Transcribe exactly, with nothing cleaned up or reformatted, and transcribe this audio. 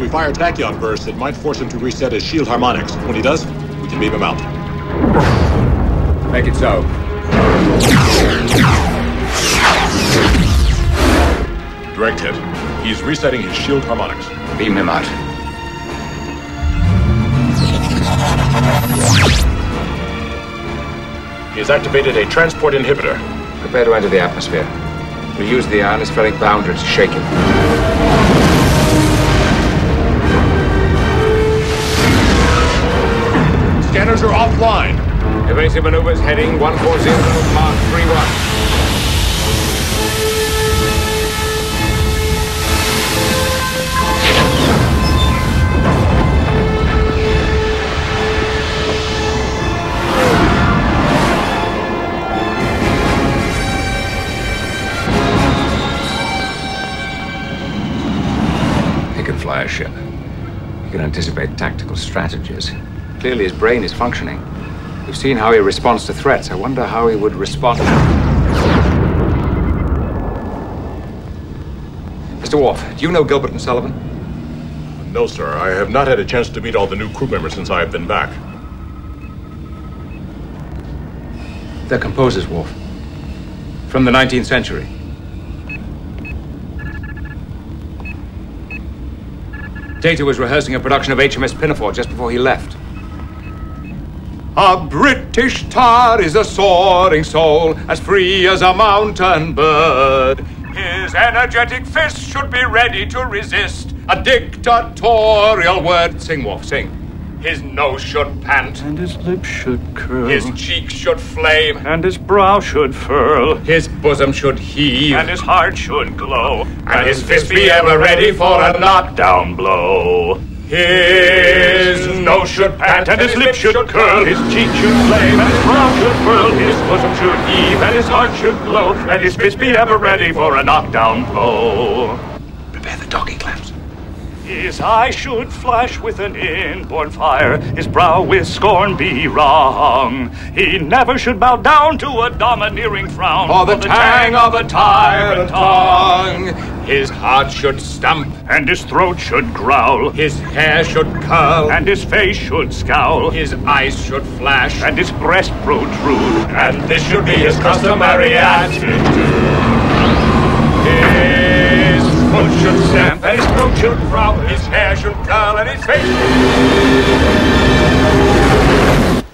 we fire tachyon bursts, it might force him to reset his shield harmonics. When he does, we can beam him out. Make it so. Direct hit. He's resetting his shield harmonics. Beam him out. He has activated a transport inhibitor. Prepare to enter the atmosphere. We'll use the ionospheric boundary to shake him. Scanners are offline. Evasive maneuvers heading one four zero, Mark three one. He can fly a ship. He can anticipate tactical strategies. Clearly his brain is functioning. We've seen how he responds to threats. I wonder how he would respond. Mister Worf, do you know Gilbert and Sullivan? No, sir. I have not had a chance to meet all the new crew members since I have been back. They're composers, Worf. From the nineteenth century. Data was rehearsing a production of H M S Pinafore just before he left. A British tar is a soaring soul, as free as a mountain bird. His energetic fist should be ready to resist a dictatorial word. Sing, Worf, sing. His nose should pant, and his lips should curl, his cheeks should flame, and his brow should furl, his bosom should heave, and his heart should glow, and, and his fist be ever ready for a knockdown blow. His nose should pant, and his lips should curl, his cheeks should flame, and his brow should furl, his bosom should heave, and his heart should glow, and his fist be ever ready for a knockdown blow. Prepare the docking clamps. His eye should flash with an inborn fire, his brow with scorn be wrong. He never should bow down to a domineering frown, or the, the tang of a tyrant tongue. His heart should stamp, and his throat should growl, his hair should curl, and his face should scowl, his eyes should flash, and his breast protrude, and this should be his customary attitude. His foot should stamp, and his throat should growl, his hair should curl, and his face should...